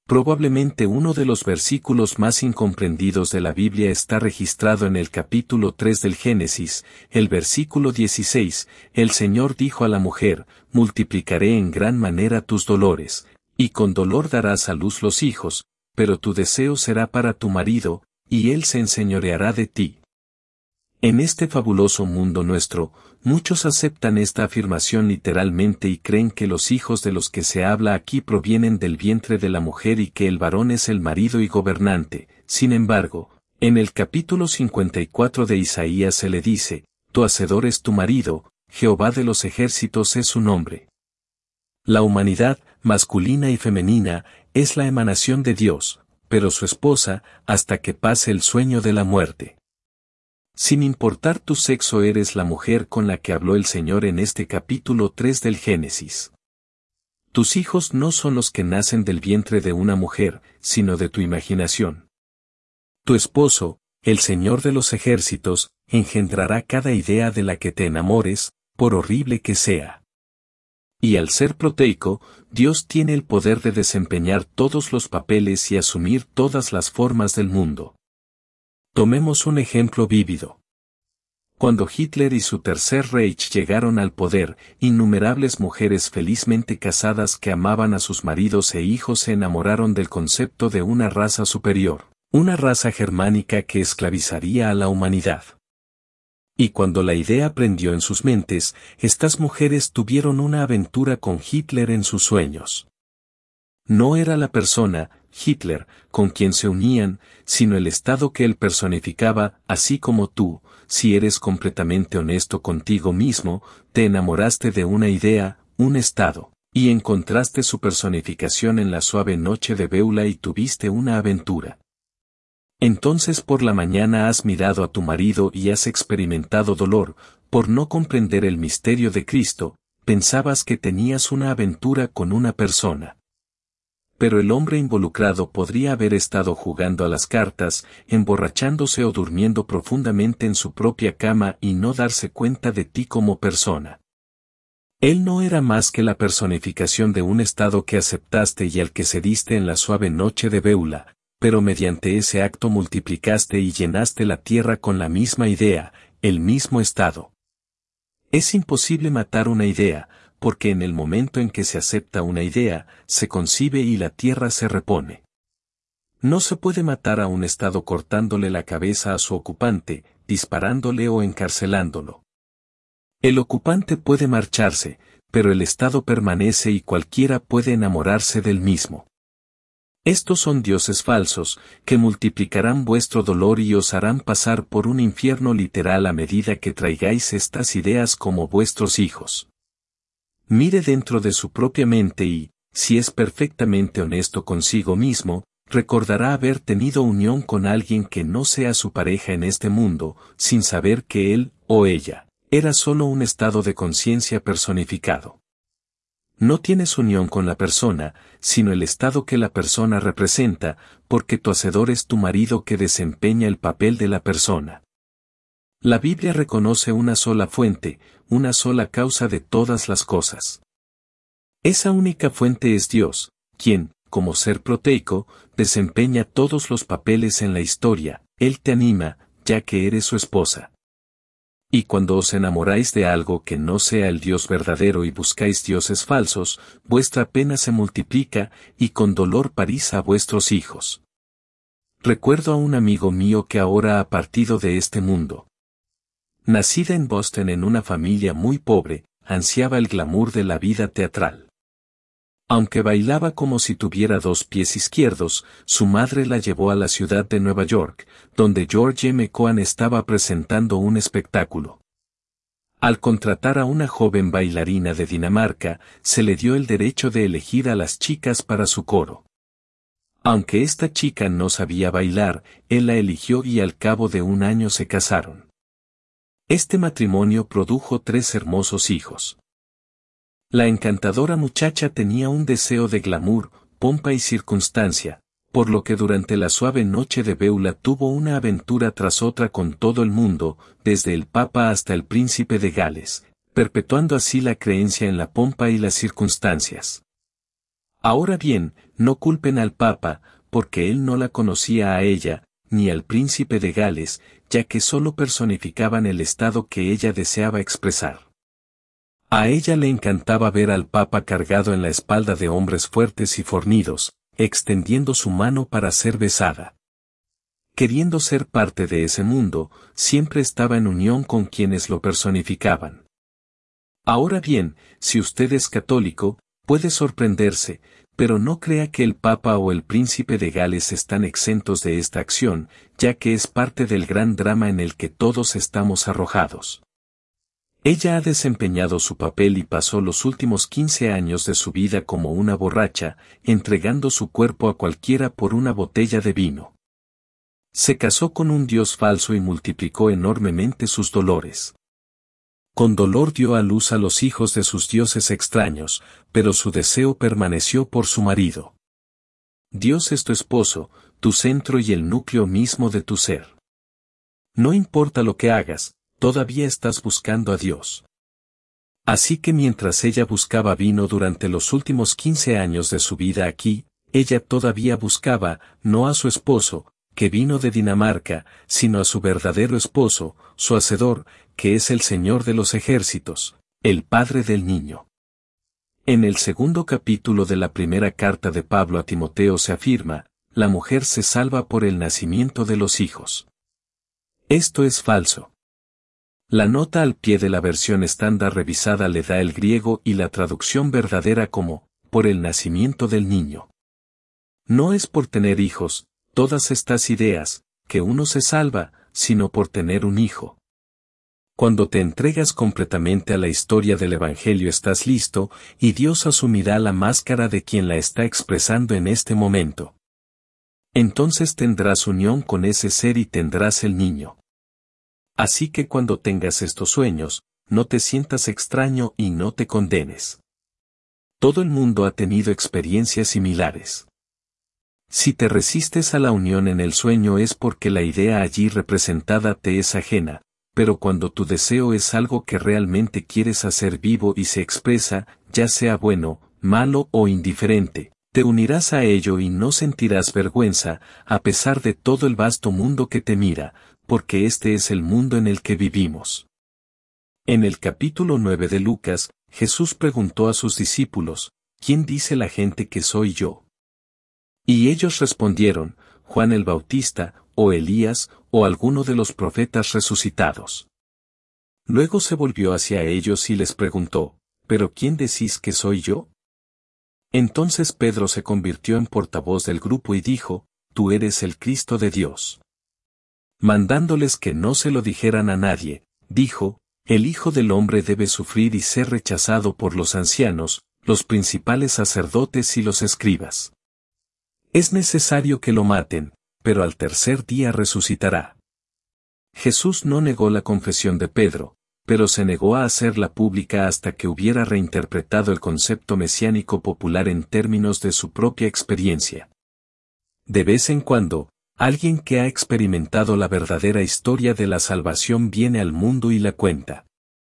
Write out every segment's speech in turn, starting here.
Probablemente uno de los versículos más incomprendidos de la Biblia está registrado en el capítulo 3 del Génesis, el versículo 16, el Señor dijo a la mujer, multiplicaré en gran manera tus dolores, y con dolor darás a luz los hijos, pero tu deseo será para tu marido, y él se enseñoreará de ti. En este fabuloso mundo nuestro, muchos aceptan esta afirmación literalmente y creen que los hijos de los que se habla aquí provienen del vientre de la mujer y que el varón es el marido y gobernante. Sin embargo, en el capítulo 54 de Isaías se le dice, tu hacedor es tu marido, Jehová de los ejércitos es su nombre. La humanidad, masculina y femenina, es la emanación de Dios, pero su esposa, hasta que pase el sueño de la muerte. Sin importar tu sexo eres la mujer con la que habló el Señor en este capítulo 3 del Génesis. Tus hijos no son los que nacen del vientre de una mujer, sino de tu imaginación. Tu esposo, el Señor de los ejércitos, engendrará cada idea de la que te enamores, por horrible que sea. Y al ser proteico, Dios tiene el poder de desempeñar todos los papeles y asumir todas las formas del mundo. Tomemos un ejemplo vívido. Cuando Hitler y su Tercer Reich llegaron al poder, innumerables mujeres felizmente casadas que amaban a sus maridos e hijos se enamoraron del concepto de una raza superior, una raza germánica que esclavizaría a la humanidad. Y cuando la idea prendió en sus mentes, estas mujeres tuvieron una aventura con Hitler en sus sueños. No era la persona, Hitler, con quien se unían, sino el estado que él personificaba, así como tú, si eres completamente honesto contigo mismo, te enamoraste de una idea, un estado, y encontraste su personificación en la suave noche de Beula y tuviste una aventura. Entonces por la mañana has mirado a tu marido y has experimentado dolor, por no comprender el misterio de Cristo, pensabas que tenías una aventura con una persona. Pero el hombre involucrado podría haber estado jugando a las cartas, emborrachándose o durmiendo profundamente en su propia cama y no darse cuenta de ti como persona. Él no era más que la personificación de un estado que aceptaste y al que cediste en la suave noche de Beula, pero mediante ese acto multiplicaste y llenaste la tierra con la misma idea, el mismo estado. Es imposible matar una idea, porque en el momento en que se acepta una idea, se concibe y la tierra se repone. No se puede matar a un estado cortándole la cabeza a su ocupante, disparándole o encarcelándolo. El ocupante puede marcharse, pero el estado permanece y cualquiera puede enamorarse del mismo. Estos son dioses falsos, que multiplicarán vuestro dolor y os harán pasar por un infierno literal a medida que traigáis estas ideas como vuestros hijos. Mire dentro de su propia mente y, si es perfectamente honesto consigo mismo, recordará haber tenido unión con alguien que no sea su pareja en este mundo, sin saber que él, o ella, era solo un estado de conciencia personificado. No tienes unión con la persona, sino el estado que la persona representa, porque tu hacedor es tu marido que desempeña el papel de la persona. La Biblia reconoce una sola fuente, una sola causa de todas las cosas. Esa única fuente es Dios, quien, como ser proteico, desempeña todos los papeles en la historia. Él te anima, ya que eres su esposa. Y cuando os enamoráis de algo que no sea el Dios verdadero y buscáis dioses falsos, vuestra pena se multiplica, y con dolor parís a vuestros hijos. Recuerdo a un amigo mío que ahora ha partido de este mundo. Nacida en Boston en una familia muy pobre, ansiaba el glamour de la vida teatral. Aunque bailaba como si tuviera 2 pies izquierdos, su madre la llevó a la ciudad de Nueva York, donde George M. Cohan estaba presentando un espectáculo. Al contratar a una joven bailarina de Dinamarca, se le dio el derecho de elegir a las chicas para su coro. Aunque esta chica no sabía bailar, él la eligió y al cabo de 1 año se casaron. Este matrimonio produjo 3 hermosos hijos. La encantadora muchacha tenía un deseo de glamour, pompa y circunstancia, por lo que durante la suave noche de Beula tuvo una aventura tras otra con todo el mundo, desde el Papa hasta el príncipe de Gales, perpetuando así la creencia en la pompa y las circunstancias. Ahora bien, no culpen al Papa, porque él no la conocía a ella, ni al príncipe de Gales, ya que solo personificaban el estado que ella deseaba expresar. A ella le encantaba ver al Papa cargado en la espalda de hombres fuertes y fornidos, extendiendo su mano para ser besada. Queriendo ser parte de ese mundo, siempre estaba en unión con quienes lo personificaban. Ahora bien, si usted es católico, puede sorprenderse, pero no crea que el Papa o el Príncipe de Gales están exentos de esta acción, ya que es parte del gran drama en el que todos estamos arrojados. Ella ha desempeñado su papel y pasó los últimos 15 años de su vida como una borracha, entregando su cuerpo a cualquiera por una botella de vino. Se casó con un dios falso y multiplicó enormemente sus dolores. Con dolor dio a luz a los hijos de sus dioses extraños, pero su deseo permaneció por su marido. Dios es tu esposo, tu centro y el núcleo mismo de tu ser. No importa lo que hagas, todavía estás buscando a Dios. Así que mientras ella buscaba vino durante los últimos 15 años de su vida aquí, ella todavía buscaba, no a su esposo, que vino de Dinamarca, sino a su verdadero esposo, su hacedor, que es el Señor de los ejércitos, el Padre del niño. En el segundo capítulo de la primera carta de Pablo a Timoteo se afirma, la mujer se salva por el nacimiento de los hijos. Esto es falso. La nota al pie de la versión estándar revisada le da el griego y la traducción verdadera como, por el nacimiento del niño. No es por tener hijos, todas estas ideas, que uno se salva, sino por tener un hijo. Cuando te entregas completamente a la historia del Evangelio estás listo, y Dios asumirá la máscara de quien la está expresando en este momento. Entonces tendrás unión con ese ser y tendrás el niño. Así que cuando tengas estos sueños, no te sientas extraño y no te condenes. Todo el mundo ha tenido experiencias similares. Si te resistes a la unión en el sueño es porque la idea allí representada te es ajena, pero cuando tu deseo es algo que realmente quieres hacer vivo y se expresa, ya sea bueno, malo o indiferente, te unirás a ello y no sentirás vergüenza, a pesar de todo el vasto mundo que te mira, porque este es el mundo en el que vivimos. En el capítulo 9 de Lucas, Jesús preguntó a sus discípulos, ¿quién dice la gente que soy yo? Y ellos respondieron, Juan el Bautista, o Elías, o alguno de los profetas resucitados. Luego se volvió hacia ellos y les preguntó, ¿pero quién decís que soy yo? Entonces Pedro se convirtió en portavoz del grupo y dijo, tú eres el Cristo de Dios. Mandándoles que no se lo dijeran a nadie, dijo, el Hijo del Hombre debe sufrir y ser rechazado por los ancianos, los principales sacerdotes y los escribas. Es necesario que lo maten, pero al tercer día resucitará. Jesús no negó la confesión de Pedro, pero se negó a hacerla pública hasta que hubiera reinterpretado el concepto mesiánico popular en términos de su propia experiencia. De vez en cuando, alguien que ha experimentado la verdadera historia de la salvación viene al mundo y la cuenta.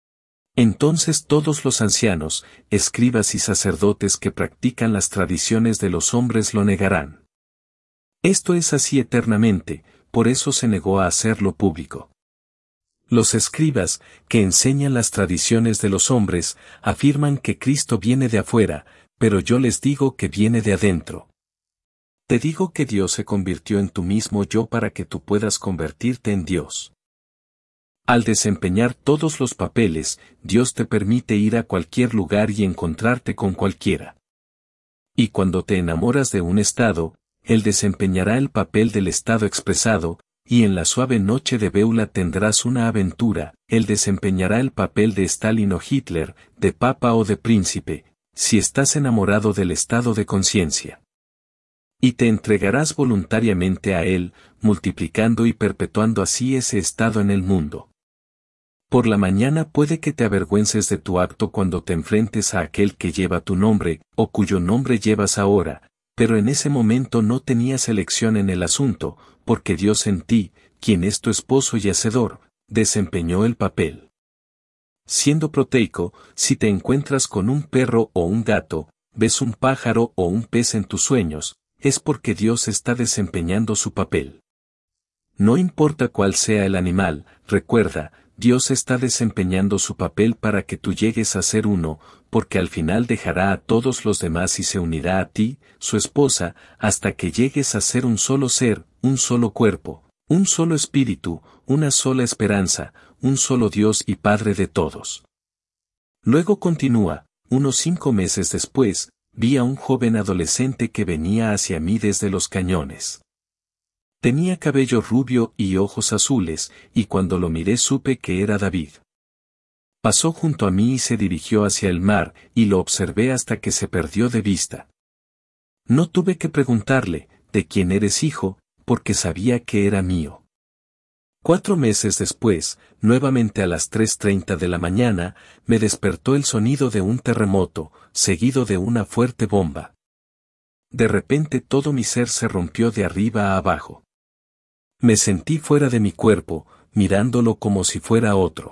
Entonces todos los ancianos, escribas y sacerdotes que practican las tradiciones de los hombres lo negarán. Esto es así eternamente, por eso se negó a hacerlo público. Los escribas, que enseñan las tradiciones de los hombres, afirman que Cristo viene de afuera, pero yo les digo que viene de adentro. Te digo que Dios se convirtió en tu mismo yo para que tú puedas convertirte en Dios. Al desempeñar todos los papeles, Dios te permite ir a cualquier lugar y encontrarte con cualquiera. Y cuando te enamoras de un estado, Él desempeñará el papel del estado expresado, y en la suave noche de Beula tendrás una aventura, Él desempeñará el papel de Stalin o Hitler, de papa o de príncipe, si estás enamorado del estado de conciencia. Y te entregarás voluntariamente a Él, multiplicando y perpetuando así ese estado en el mundo. Por la mañana puede que te avergüences de tu acto cuando te enfrentes a aquel que lleva tu nombre, o cuyo nombre llevas ahora, pero en ese momento no tenías elección en el asunto, porque Dios en ti, quien es tu esposo y hacedor, desempeñó el papel. Siendo proteico, si te encuentras con un perro o un gato, ves un pájaro o un pez en tus sueños, es porque Dios está desempeñando su papel. No importa cuál sea el animal, recuerda, Dios está desempeñando su papel para que tú llegues a ser uno, porque al final dejará a todos los demás y se unirá a ti, su esposa, hasta que llegues a ser un solo ser, un solo cuerpo, un solo espíritu, una sola esperanza, un solo Dios y Padre de todos. Luego continúa, unos 5 meses después, vi a un joven adolescente que venía hacia mí desde los cañones. Tenía cabello rubio y ojos azules, y cuando lo miré supe que era David. Pasó junto a mí y se dirigió hacia el mar, y lo observé hasta que se perdió de vista. No tuve que preguntarle, ¿de quién eres hijo?, porque sabía que era mío. 4 meses después, nuevamente a las 3:30 de la mañana, me despertó el sonido de un terremoto, seguido de una fuerte bomba. De repente todo mi ser se rompió de arriba a abajo. Me sentí fuera de mi cuerpo, mirándolo como si fuera otro.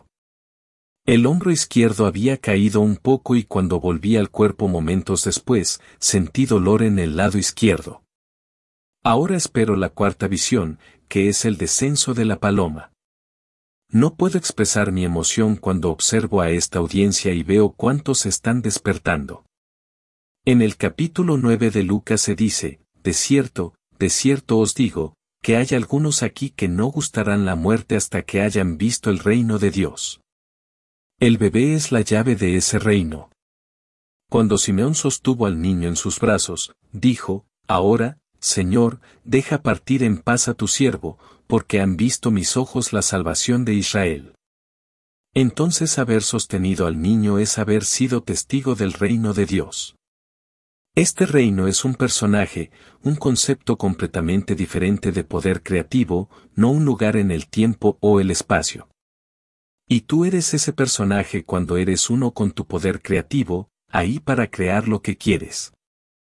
El hombro izquierdo había caído un poco y cuando volví al cuerpo momentos después, sentí dolor en el lado izquierdo. Ahora espero la cuarta visión, que es el descenso de la paloma. No puedo expresar mi emoción cuando observo a esta audiencia y veo cuántos están despertando. En el capítulo 9 de Lucas se dice, de cierto os digo, que hay algunos aquí que no gustarán la muerte hasta que hayan visto el reino de Dios. El bebé es la llave de ese reino. Cuando Simeón sostuvo al niño en sus brazos, dijo, ahora, Señor, deja partir en paz a tu siervo, porque han visto mis ojos la salvación de Israel. Entonces haber sostenido al niño es haber sido testigo del reino de Dios. Este reino es un personaje, un concepto completamente diferente de poder creativo, no un lugar en el tiempo o el espacio. Y tú eres ese personaje cuando eres uno con tu poder creativo, ahí para crear lo que quieres.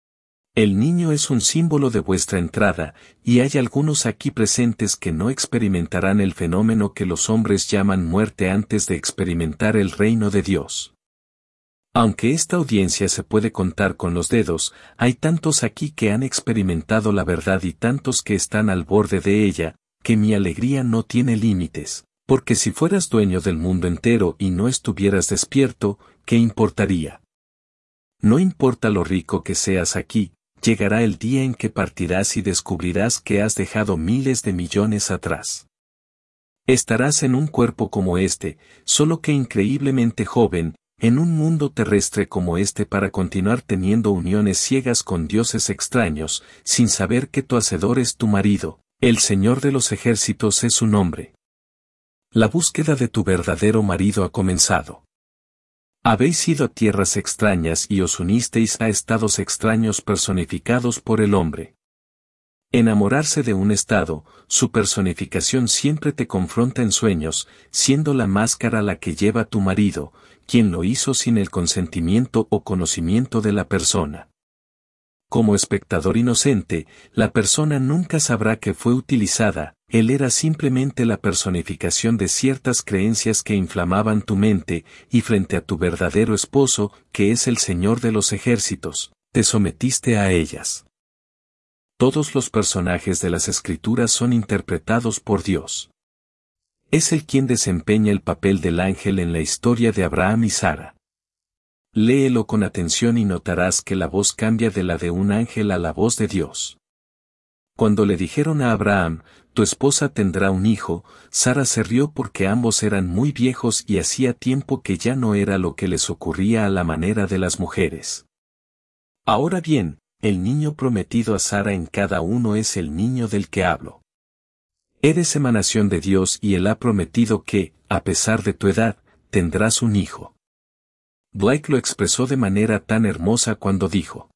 El niño es un símbolo de vuestra entrada, y hay algunos aquí presentes que no experimentarán el fenómeno que los hombres llaman muerte antes de experimentar el reino de Dios. Aunque esta audiencia se puede contar con los dedos, hay tantos aquí que han experimentado la verdad y tantos que están al borde de ella, que mi alegría no tiene límites, porque si fueras dueño del mundo entero y no estuvieras despierto, ¿qué importaría? No importa lo rico que seas aquí, llegará el día en que partirás y descubrirás que has dejado miles de millones atrás. Estarás en un cuerpo como este, solo que increíblemente joven, en un mundo terrestre como este para continuar teniendo uniones ciegas con dioses extraños, sin saber que tu hacedor es tu marido, el Señor de los ejércitos es su nombre. La búsqueda de tu verdadero marido ha comenzado. Habéis ido a tierras extrañas y os unisteis a estados extraños personificados por el hombre. Enamorarse de un estado, su personificación siempre te confronta en sueños, siendo la máscara la que lleva tu marido, quien lo hizo sin el consentimiento o conocimiento de la persona. Como espectador inocente, la persona nunca sabrá que fue utilizada, él era simplemente la personificación de ciertas creencias que inflamaban tu mente, y frente a tu verdadero esposo, que es el Señor de los ejércitos, te sometiste a ellas. Todos los personajes de las Escrituras son interpretados por Dios. Es Él quien desempeña el papel del ángel en la historia de Abraham y Sara. Léelo con atención y notarás que la voz cambia de la de un ángel a la voz de Dios. Cuando le dijeron a Abraham, tu esposa tendrá un hijo, Sara se rió porque ambos eran muy viejos y hacía tiempo que ya no era lo que les ocurría a la manera de las mujeres. Ahora bien, el niño prometido a Sara en cada uno es el niño del que hablo. Eres emanación de Dios y Él ha prometido que, a pesar de tu edad, tendrás un hijo. Blake lo expresó de manera tan hermosa cuando dijo: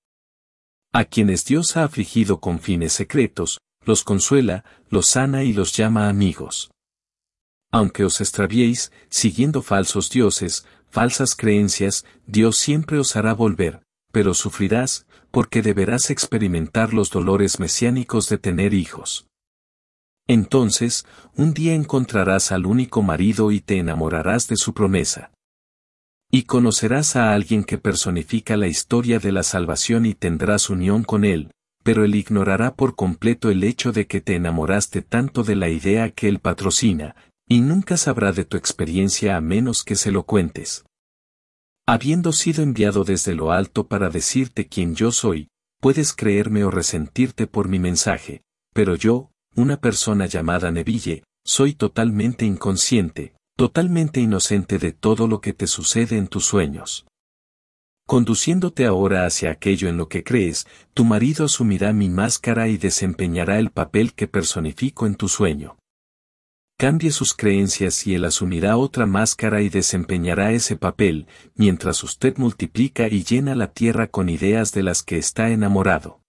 a quienes Dios ha afligido con fines secretos, los consuela, los sana y los llama amigos. Aunque os extraviéis, siguiendo falsos dioses, falsas creencias, Dios siempre os hará volver, pero sufrirás, porque deberás experimentar los dolores mesiánicos de tener hijos. Entonces, un día encontrarás al único marido y te enamorarás de su promesa. Y conocerás a alguien que personifica la historia de la salvación y tendrás unión con él, pero él ignorará por completo el hecho de que te enamoraste tanto de la idea que él patrocina, y nunca sabrá de tu experiencia a menos que se lo cuentes. Habiendo sido enviado desde lo alto para decirte quién yo soy, puedes creerme o resentirte por mi mensaje, pero yo, una persona llamada Neville, soy totalmente inconsciente, totalmente inocente de todo lo que te sucede en tus sueños. Conduciéndote ahora hacia aquello en lo que crees, tu marido asumirá mi máscara y desempeñará el papel que personifico en tu sueño. Cambie sus creencias y él asumirá otra máscara y desempeñará ese papel, mientras usted multiplica y llena la tierra con ideas de las que está enamorado.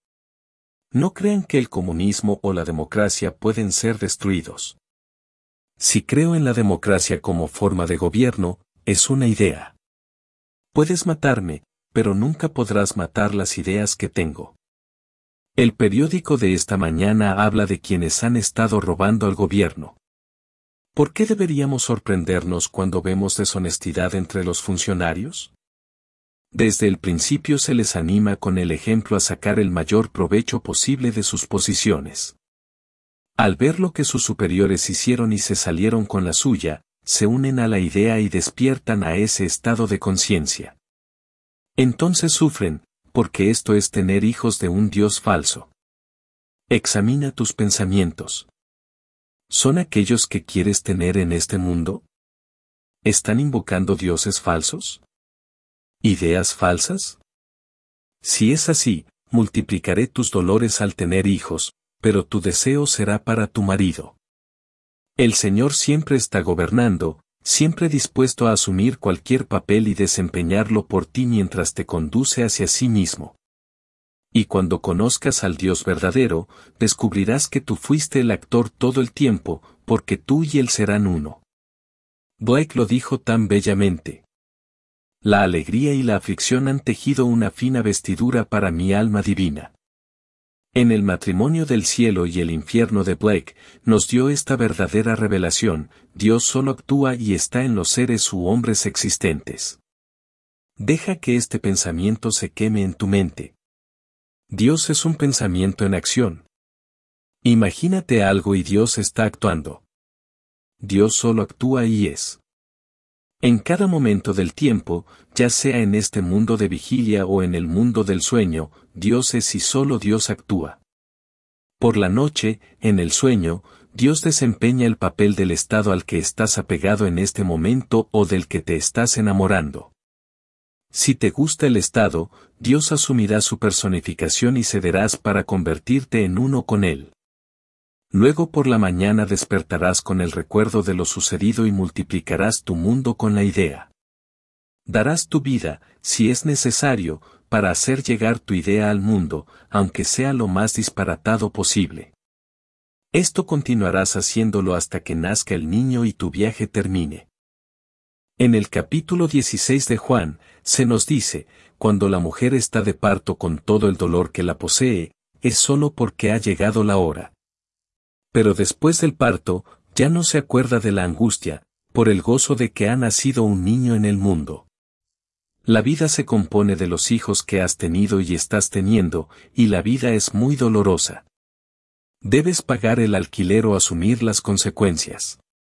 No crean que el comunismo o la democracia pueden ser destruidos. Si creo en la democracia como forma de gobierno, es una idea. Puedes matarme, pero nunca podrás matar las ideas que tengo. El periódico de esta mañana habla de quienes han estado robando al gobierno. ¿Por qué deberíamos sorprendernos cuando vemos deshonestidad entre los funcionarios? Desde el principio se les anima con el ejemplo a sacar el mayor provecho posible de sus posiciones. Al ver lo que sus superiores hicieron y se salieron con la suya, se unen a la idea y despiertan a ese estado de conciencia. Entonces sufren, porque esto es tener hijos de un Dios falso. Examina tus pensamientos. ¿Son aquellos que quieres tener en este mundo? ¿Están invocando dioses falsos? ¿Ideas falsas? Si es así, multiplicaré tus dolores al tener hijos, pero tu deseo será para tu marido. El Señor siempre está gobernando, siempre dispuesto a asumir cualquier papel y desempeñarlo por ti mientras te conduce hacia sí mismo. Y cuando conozcas al Dios verdadero, descubrirás que tú fuiste el actor todo el tiempo, porque tú y él serán uno. Blake lo dijo tan bellamente. La alegría y la aflicción han tejido una fina vestidura para mi alma divina. En el matrimonio del cielo y el infierno de Blake, nos dio esta verdadera revelación: Dios solo actúa y está en los seres u hombres existentes. Deja que este pensamiento se queme en tu mente. Dios es un pensamiento en acción. Imagínate algo y Dios está actuando. Dios solo actúa y es. En cada momento del tiempo, ya sea en este mundo de vigilia o en el mundo del sueño, Dios es y solo Dios actúa. Por la noche, en el sueño, Dios desempeña el papel del estado al que estás apegado en este momento o del que te estás enamorando. Si te gusta el estado, Dios asumirá su personificación y cederás para convertirte en uno con Él. Luego por la mañana despertarás con el recuerdo de lo sucedido y multiplicarás tu mundo con la idea. Darás tu vida, si es necesario, para hacer llegar tu idea al mundo, aunque sea lo más disparatado posible. Esto continuarás haciéndolo hasta que nazca el niño y tu viaje termine. En el capítulo 16 de Juan, se nos dice, cuando la mujer está de parto con todo el dolor que la posee, es solo porque ha llegado la hora. Pero después del parto, ya no se acuerda de la angustia, por el gozo de que ha nacido un niño en el mundo. La vida se compone de los hijos que has tenido y estás teniendo, y la vida es muy dolorosa. Debes pagar el alquiler o asumir las consecuencias.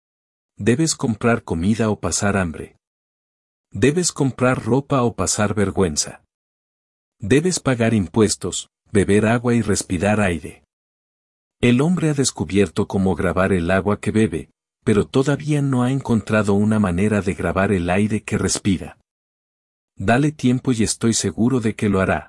Debes comprar comida o pasar hambre. Debes comprar ropa o pasar vergüenza. Debes pagar impuestos, beber agua y respirar aire. El hombre ha descubierto cómo grabar el agua que bebe, pero todavía no ha encontrado una manera de grabar el aire que respira. Dale tiempo y estoy seguro de que lo hará.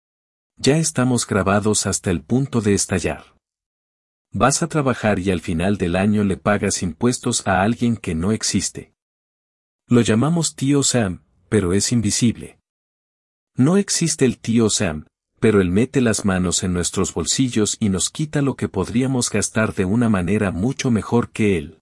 Ya estamos grabados hasta el punto de estallar. Vas a trabajar y al final del año le pagas impuestos a alguien que no existe. Lo llamamos tío Sam, pero es invisible. No existe el tío Sam, pero él mete las manos en nuestros bolsillos y nos quita lo que podríamos gastar de una manera mucho mejor que él.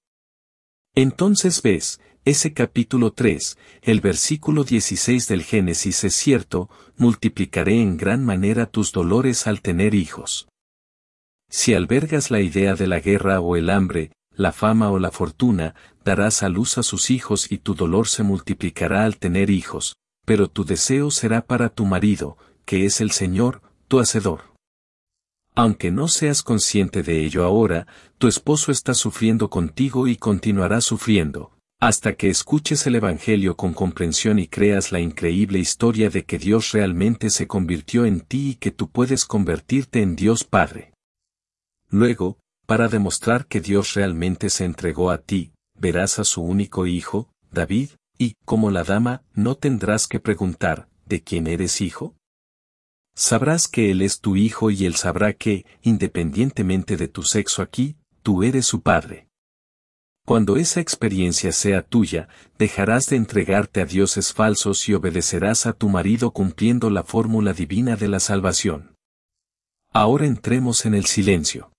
Entonces ves, ese capítulo 3, el versículo 16 del Génesis es cierto: multiplicaré en gran manera tus dolores al tener hijos. Si albergas la idea de la guerra o el hambre, la fama o la fortuna, darás a luz a sus hijos y tu dolor se multiplicará al tener hijos, pero tu deseo será para tu marido, que es el Señor, tu Hacedor. Aunque no seas consciente de ello ahora, tu esposo está sufriendo contigo y continuará sufriendo, hasta que escuches el Evangelio con comprensión y creas la increíble historia de que Dios realmente se convirtió en ti y que tú puedes convertirte en Dios Padre. Luego, para demostrar que Dios realmente se entregó a ti, verás a su único hijo, David, y, como la dama, no tendrás que preguntar, ¿de quién eres hijo? Sabrás que Él es tu hijo y Él sabrá que, independientemente de tu sexo aquí, tú eres su padre. Cuando esa experiencia sea tuya, dejarás de entregarte a dioses falsos y obedecerás a tu marido cumpliendo la fórmula divina de la salvación. Ahora entremos en el silencio.